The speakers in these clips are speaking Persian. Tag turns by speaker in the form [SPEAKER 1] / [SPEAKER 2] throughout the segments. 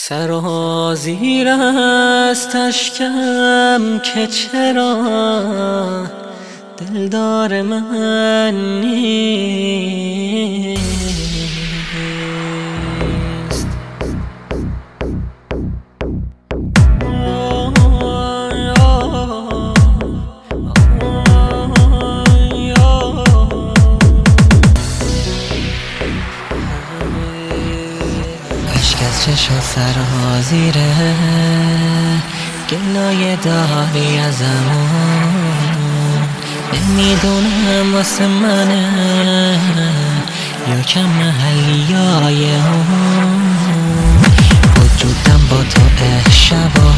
[SPEAKER 1] سرازیر است اشکم که چرا دلدار من نیست. اشک از چشم سرازیره گلایه داری ازمون، نمیدونم واسه منه یا کم محلیای اون. وجودم با تو شبا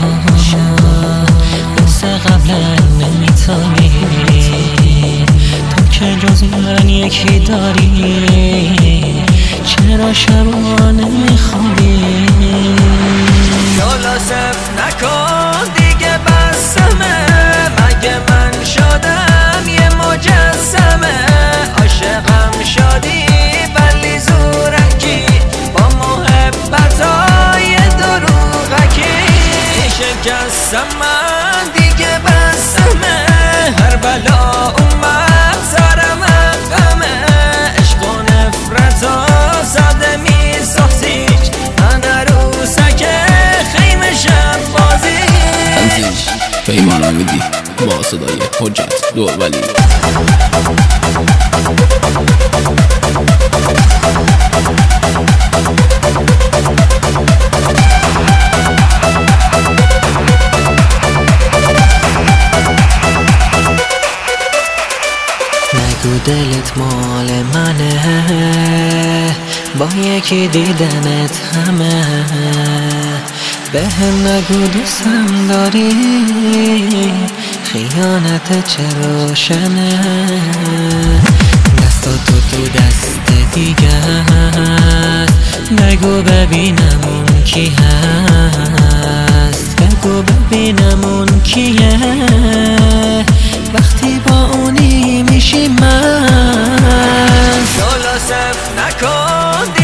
[SPEAKER 1] مثل قبلا نمیتونی، تو که جز من یکی داری، چرا شبا نمیخوابی؟
[SPEAKER 2] یالا صف نکن دیگه بسمه، مگه من شدم یه مجسمه. عاشقم شدی ولی زورکی، با محبتای دروغکی. شکستم من دیگه بسمه، هر بلا اومد سرم غمه. عشق و نفرتا ساده میسازیش، من عروسک خیمه شب بازی.
[SPEAKER 3] تنزیش پیمان آمیدی با صدای حجت دورولی.
[SPEAKER 1] نگو دلت مال منه، با یکی دیدنت همه. به هم نگو دوستم داری، خیانت چه روشنه. دست تو دست دیگه هست، بگو ببینم اون کی هست. بگو ببینم اون کیه، وقتی با اونی میشی من.
[SPEAKER 2] یالا صف نکن